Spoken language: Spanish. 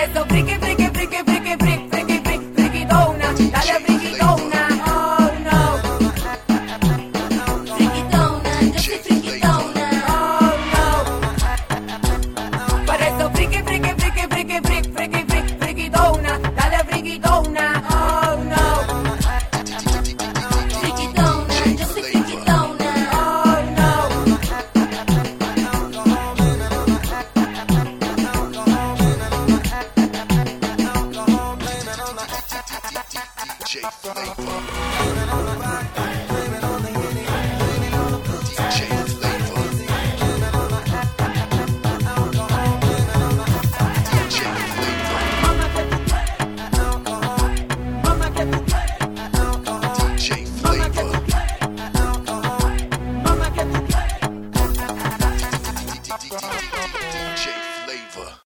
eso, friki, friki, friki, friki, friki, friki, friki, frikitona, dale frikitona, oh no. Frikitona, yo soy frikitona. Oh no. Por eso friki, friki, friki, friki, friki, friki, friki, frikitona, dale frikitona, oh no. Frikitona, yo soy frikitona. Oh no. DJ Flavor. DJ Flavor. DJ Flavor. DJ Flavor. DJ Flavor.